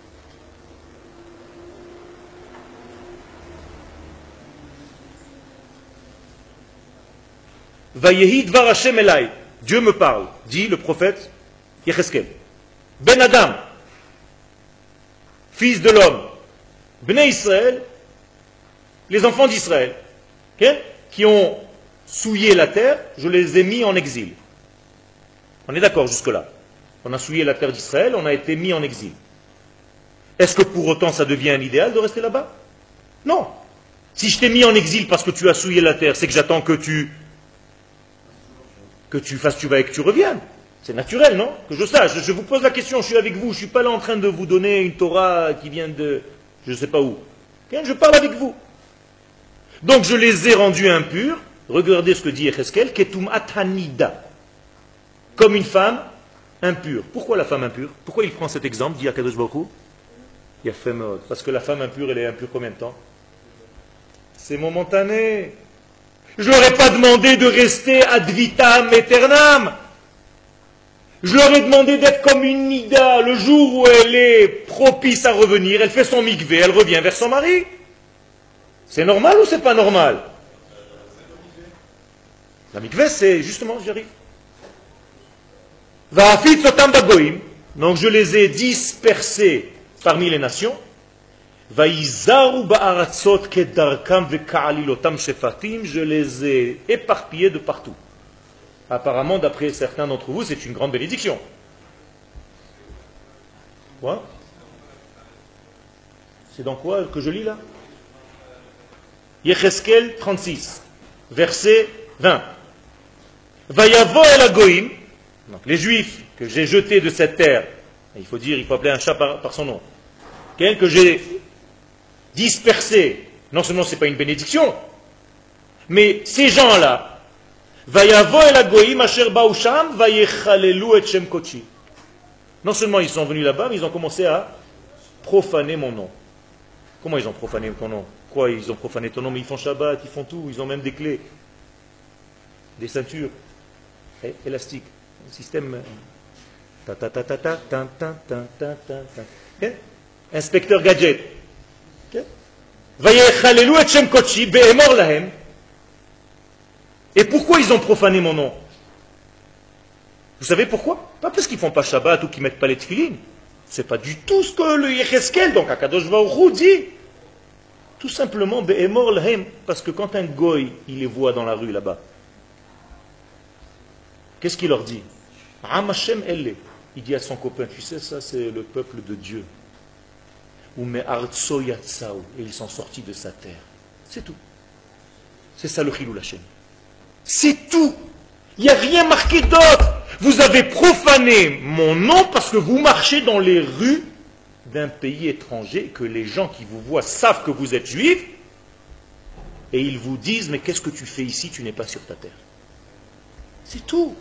Vayehi dvar Hashem elai. Dieu me parle, dit le prophète Yecheskel. Ben Adam, fils de l'homme, Bnei Israël, les enfants d'Israël, okay, qui ont souillé la terre, je les ai mis en exil. On est d'accord jusque-là. On a souillé la terre d'Israël, on a été mis en exil. Est-ce que pour autant ça devient un idéal de rester là-bas? Non. Si je t'ai mis en exil parce que tu as souillé la terre, c'est que j'attends que tu fasses tu vas et que tu reviennes. C'est naturel, non? Que je sache. Je vous pose la question, je suis avec vous, je ne suis pas là en train de vous donner une Torah qui vient de je ne sais pas où. Je parle avec vous. Donc je les ai rendus impurs. Regardez ce que dit Yecheskel, Ketum Atanida. Comme une femme impure. Pourquoi la femme impure? Pourquoi il prend cet exemple, dit Akadosh Baruch Hu? Parce que la femme impure, elle est impure combien de temps? C'est momentané. Je leur ai pas demandé de rester ad vitam aeternam. Je leur ai demandé d'être comme une nida. Le jour où elle est propice à revenir, elle fait son mikvé, elle revient vers son mari. C'est normal ou c'est pas normal? La mikvé, c'est justement, j'y arrive. Va'afit sotam bagoim. Donc je les ai dispersés parmi les nations. Va'izaru ba'aratzot kedarkam ve'ka'alilotam shefatim. Je les ai éparpillés de partout. Apparemment, d'après certains d'entre vous, c'est une grande bénédiction. Quoi? C'est dans quoi que je lis là? Yecheskel 36, verset 20. Vayavo el agoim, donc les Juifs que j'ai jetés de cette terre, il faut appeler un chat par son nom, que j'ai dispersés, non seulement ce n'est pas une bénédiction, mais ces gens-là, Vayavo el agoim asher ba'u sham vayechalelu et shem kodeshi. Non seulement ils sont venus là-bas, mais ils ont commencé à profaner mon nom. Comment ils ont profané ton nom? Quoi, ils ont profané ton nom? Mais ils font Shabbat, ils font tout, ils ont même des clés, des ceintures élastiques, un système inspecteur gadget. Vayechalelu et shem kodeshi be'emor lahem. Et pourquoi ils ont profané mon nom? Vous savez pourquoi? Pas parce qu'ils ne font pas Shabbat ou qu'ils ne mettent pas les tefilines. Ce n'est pas du tout ce que le Yecheskel, donc Akadosh Baruch Hu, dit. Tout simplement, be'emor lahem, parce que quand un goy, il les voit dans la rue là-bas, qu'est-ce qu'il leur dit? Am Hashem elle. Il dit à son copain, tu sais, ça c'est le peuple de Dieu. Ou me'artso yatsao, et ils sont sortis de sa terre. C'est tout. C'est ça le Chilul Hashem. C'est tout. Il n'y a rien marqué d'autre. Vous avez profané mon nom parce que vous marchez dans les rues d'un pays étranger, que les gens qui vous voient savent que vous êtes juifs, et ils vous disent, mais qu'est-ce que tu fais ici, tu n'es pas sur ta terre. C'est tout.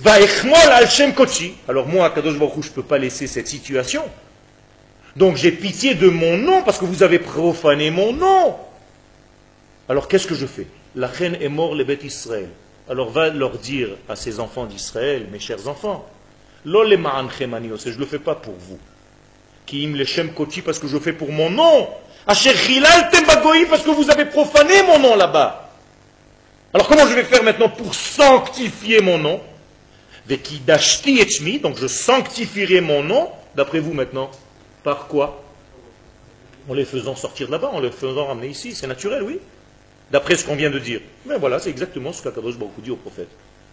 Alors moi, Kadosh Baruch Hu, je ne peux pas laisser cette situation. Donc j'ai pitié de mon nom parce que vous avez profané mon nom. Alors qu'est-ce que je fais? La reine est morte, les bêtes Israël. Alors va leur dire à ces enfants d'Israël, mes chers enfants, Lo le ma'anchem ani oseh, je ne le fais pas pour vous. Ki im le shem koti, parce que je le fais pour mon nom. Asher chilaltem bagoyim, parce que vous avez profané mon nom là-bas. Alors comment je vais faire maintenant pour sanctifier mon nom? Veki dashti et shmi, donc je sanctifierai mon nom, d'après vous maintenant, par quoi? En les faisant sortir de là-bas, en les faisant ramener ici, c'est naturel, oui. D'après ce qu'on vient de dire. Mais voilà, c'est exactement ce qu'Akadosh Baruch Hu dit au prophète.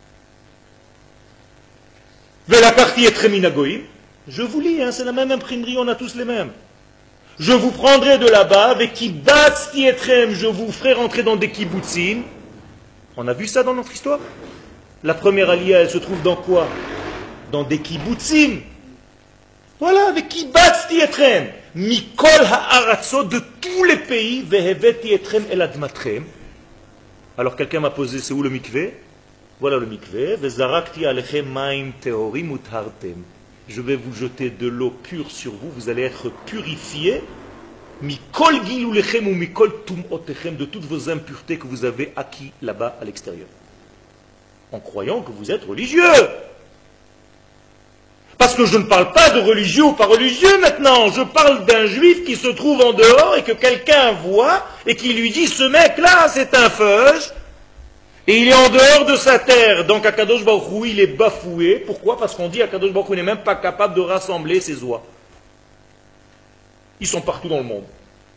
Mais la partie est très minagoïm. Je vous lis, c'est la même imprimerie, on a tous les mêmes. Je vous prendrai de là-bas, avec kibatz tietrem, je vous ferai rentrer dans des kibbutzim. On a vu ça dans notre histoire? La première aliyah, elle se trouve dans quoi? dans des kibbutzim. Voilà, avec kibatzti etrem, mikol ha'aratzot, de tous les pays, veheveti etrem el admatrem. Alors quelqu'un m'a posé, c'est où le mikvé? Voilà le mikvé. Vezarakti alechem maim teorim uthartem. Je vais vous jeter de l'eau pure sur vous, vous allez être purifiés. Mikol gilulechem ou mikol tumotechem, de toutes vos impuretés que vous avez acquis là-bas à l'extérieur. En croyant que vous êtes religieux. Parce que je ne parle pas de religieux ou pas religieux maintenant. Je parle d'un juif qui se trouve en dehors et que quelqu'un voit et qui lui dit, ce mec-là, c'est un feuge. Et il est en dehors de sa terre. Donc Akadosh Baruch Hu, il est bafoué. Pourquoi? Parce qu'on dit Akadosh Baruch Hu n'est même pas capable de rassembler ses oies. Ils sont partout dans le monde.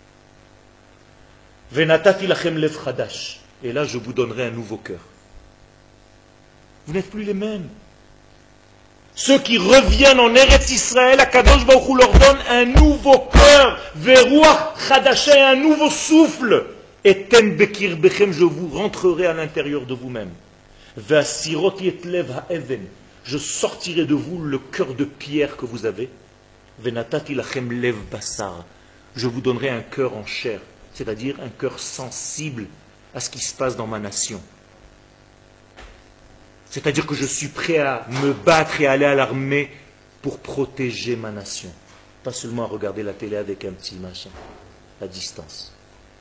Venatati lachem lev chadash. Et là, je vous donnerai un nouveau cœur. Vous n'êtes plus les mêmes. Ceux qui reviennent en Eretz Israël, Akadosh Baruch Hu leur donne un nouveau cœur, veruach chadasha, un nouveau souffle. Et ten bekir bechem, je vous rentrerai à l'intérieur de vous-même. Ve'asirot yetlev ha'even, je sortirai de vous le cœur de pierre que vous avez. Venatati lachem lev basar, je vous donnerai un cœur en chair, c'est-à-dire un cœur sensible à ce qui se passe dans ma nation. C'est-à-dire que je suis prêt à me battre et à aller à l'armée pour protéger ma nation. Pas seulement à regarder la télé avec un petit machin, à distance.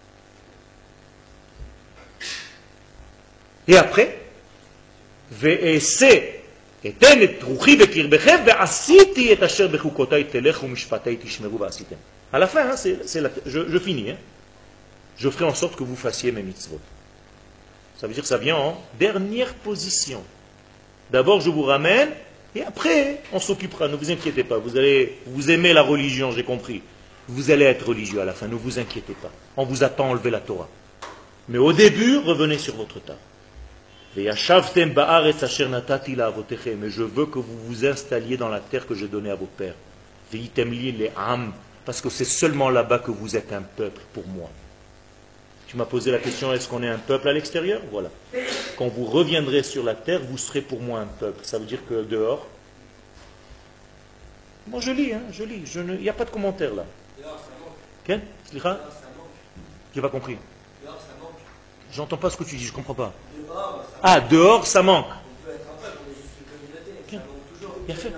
Et après, à la fin, hein, je finis. Hein. Je ferai en sorte que vous fassiez mes mitzvot. Ça veut dire que ça vient en dernière position. D'abord, je vous ramène, et après, on s'occupera. Ne vous inquiétez pas. Vous aimez la religion, j'ai compris. Vous allez être religieux à la fin. Ne vous inquiétez pas. On vous a pas enlevé la Torah. Mais au début, revenez sur votre table. Mais je veux que vous vous installiez dans la terre que j'ai donnée à vos pères. Parce que c'est seulement là-bas que vous êtes un peuple pour moi. Tu m'as posé la question, est-ce qu'on est un peuple à l'extérieur? Voilà. Quand vous reviendrez sur la terre, vous serez pour moi un peuple. Ça veut dire que dehors... Moi je lis, il n'y a pas de commentaire là. Quel? J'ai pas compris. J'entends pas ce que tu dis, je comprends pas. Ah, dehors ça manque. Il a fait.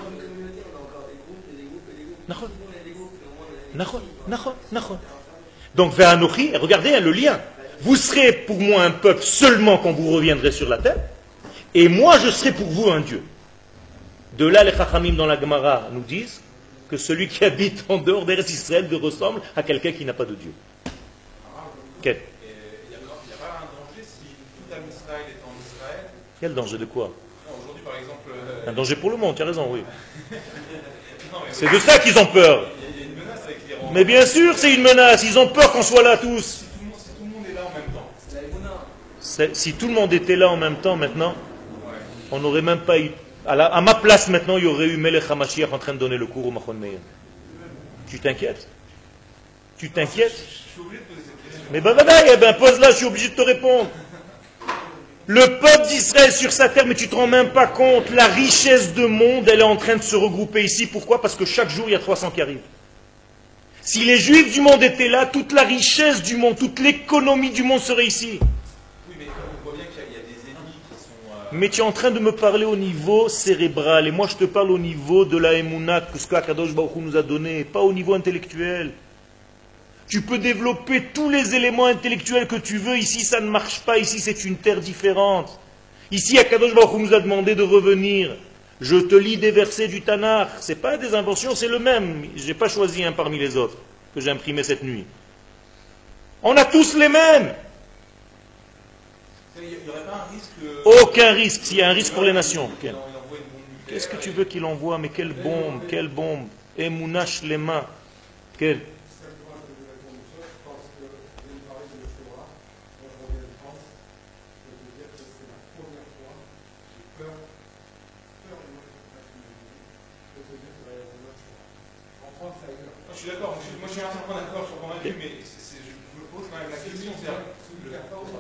Donc, Ve'anochi, regardez le lien. Vous serez pour moi un peuple seulement quand vous reviendrez sur la terre, et moi je serai pour vous un Dieu. De là, les Chachamim dans la Gemara nous disent que celui qui habite en dehors d'Eretz Israël ressemble à quelqu'un qui n'a pas de Dieu. Quel? Il n'y a pas un danger si tout Israël est en Israël? Quel danger de quoi? Aujourd'hui, par exemple... Un danger pour le monde, tu as raison, oui. C'est de ça qu'ils ont peur. Il y a une menace avec l'Iran. Mais bien sûr, c'est une menace. Ils ont peur qu'on soit là tous. Si tout le monde est là en même temps. Si tout le monde était là en même temps, maintenant, on n'aurait même pas eu... À ma place, maintenant, il y aurait eu Melech HaMashiach en train de donner le cours au Machon Meir. Tu t'inquiètes? Tu t'inquiètes? Je suis obligé de poser cette question. Mais ben, pose-la, je suis obligé de te répondre. Le peuple d'Israël sur sa terre, mais tu te rends même pas compte, la richesse de monde, elle est en train de se regrouper ici. Pourquoi? Parce que chaque jour, il y a 300 qui arrivent. Si les Juifs du monde étaient là, toute la richesse du monde, toute l'économie du monde serait ici. Oui, mais on voit bien qu'il y a des ennemis qui sont... Mais tu es en train de me parler au niveau cérébral, et moi je te parle au niveau de la Emouna, que ce qu'Akadosh Baruch Hu nous a donné, pas au niveau intellectuel. Tu peux développer tous les éléments intellectuels que tu veux, ici ça ne marche pas, ici c'est une terre différente. Ici Akadosh Baruch Hu nous a demandé de revenir. Je te lis des versets du Tanakh, ce n'est pas des inventions, c'est le même. Je n'ai pas choisi un parmi les autres que j'ai imprimé cette nuit. On a tous les mêmes. Il n'y aurait pas un risque... Aucun risque, s'il y a un risque pour les nations. Qu'est-ce que tu veux qu'il envoie? Mais quelle bombe, quelle bombe. Emouna Shlema. Quelle? Je suis d'accord, moi je suis entièrement d'accord, je suis convaincu, mais je me pose quand même la question.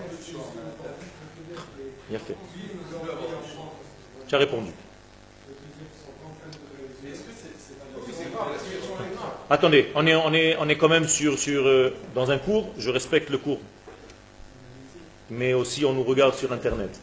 Bien fait. Tu as répondu. Attendez, on est quand même dans un cours, je respecte le cours. Mais aussi on nous regarde sur Internet.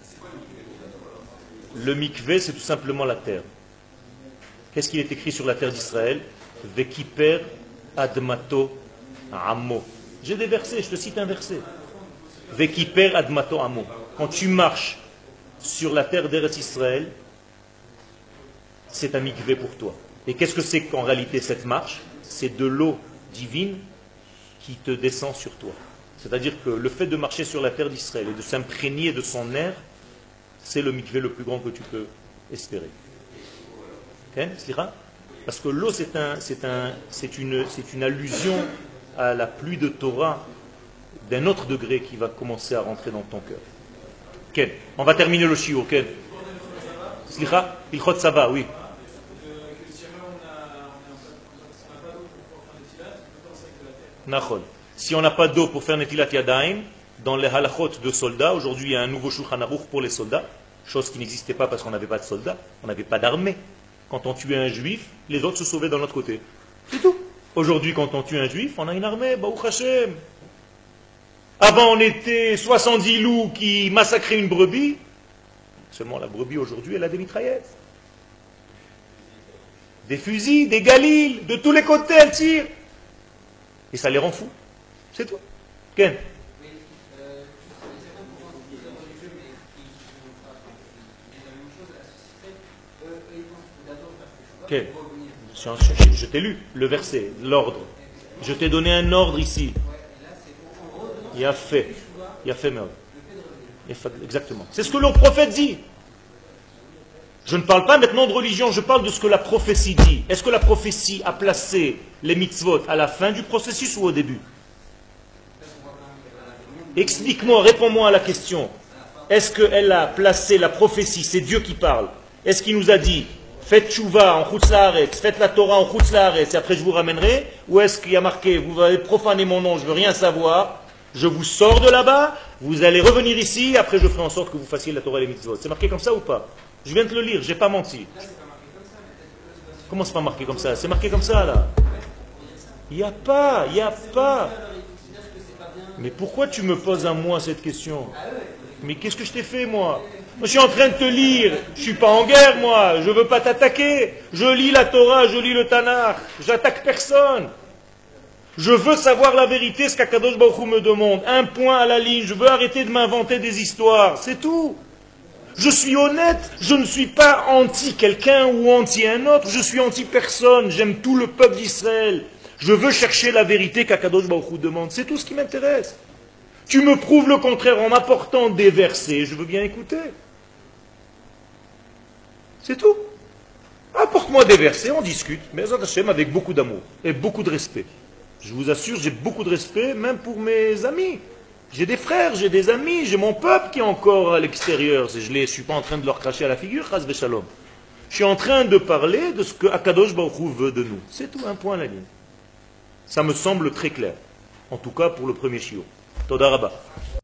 Le mikvé, c'est tout simplement la terre. Qu'est-ce qu'il est écrit sur la terre d'Israël? Vekiper admato amo. J'ai des versets, je te cite un verset. Vekiper admato amo. Quand tu marches sur la terre d'Eretz Israël, c'est un mikvé pour toi. Et qu'est-ce que c'est qu'en réalité cette marche? C'est de l'eau divine qui te descend sur toi. C'est-à-dire que le fait de marcher sur la terre d'Israël et de s'imprégner de son air, c'est le mikvé le plus grand que tu peux espérer. Parce que l'eau, c'est une allusion à la pluie de Torah d'un autre degré qui va commencer à rentrer dans ton cœur. Okay. On va terminer le shiur. Okay. Slicha, Ilchot Sava, oui. Si on n'a pas d'eau pour faire Netilat Yadayim, dans les halachot de soldats, aujourd'hui il y a un nouveau Shulchan Aruch pour les soldats, chose qui n'existait pas parce qu'on n'avait pas de soldats, on n'avait pas d'armée. Quand on tuait un juif, les autres se sauvaient dans l'autre côté. C'est tout. Aujourd'hui, quand on tue un juif, on a une armée, Baruch Hashem. Avant, on était 70 loups qui massacraient une brebis. Seulement la brebis aujourd'hui, elle a des mitraillettes. Des fusils, des galils, de tous les côtés, elle tire. Et ça les rend fous. C'est tout. Ken? Ken? Je t'ai lu le verset, l'ordre. Je t'ai donné un ordre ici. Il a fait. Il a fait, exactement. C'est ce que le prophète dit. Je ne parle pas maintenant de religion, je parle de ce que la prophétie dit. Est-ce que la prophétie a placé les mitzvot à la fin du processus ou au début? Explique-moi, réponds-moi à la question. Est-ce qu'elle a placé la prophétie, c'est Dieu qui parle? Est-ce qu'il nous a dit, faites tchouva en Chutz Laaretz, faites la Torah en Chutz Laaretz et après je vous ramènerai? Ou est-ce qu'il y a marqué, vous allez profaner mon nom, je ne veux rien savoir, je vous sors de là-bas, vous allez revenir ici, après je ferai en sorte que vous fassiez la Torah et les mitzvot? C'est marqué comme ça ou pas? Je viens de te le lire, je n'ai pas menti. Comment c'est pas marqué comme ça? C'est marqué comme ça là. Il n'y a pas. Mais pourquoi tu me poses à moi cette question? Mais qu'est-ce que je t'ai fait moi? Moi je suis en train de te lire, je ne suis pas en guerre moi, je ne veux pas t'attaquer. Je lis la Torah, je lis le Tanakh, j'attaque personne. Je veux savoir la vérité, ce qu'Akadosh Baruch Hu me demande. Un point à la ligne, je veux arrêter de m'inventer des histoires, c'est tout. Je suis honnête, je ne suis pas anti-quelqu'un ou anti-un autre, je suis anti-personne, j'aime tout le peuple d'Israël. Je veux chercher la vérité qu'Akadosh Baruch Hu demande, c'est tout ce qui m'intéresse. Tu me prouves le contraire en m'apportant des versets, je veux bien écouter. C'est tout. Apporte-moi des versets, on discute, mais avec beaucoup d'amour et beaucoup de respect. Je vous assure, j'ai beaucoup de respect, même pour mes amis. J'ai des frères, j'ai des amis, j'ai mon peuple qui est encore à l'extérieur. Je ne suis pas en train de leur cracher à la figure, chas v'shalom. Je suis en train de parler de ce que Akadosh Baruch Hu veut de nous. C'est tout, un point à la ligne. Ça me semble très clair. En tout cas pour le premier shiur. Toda Rabba.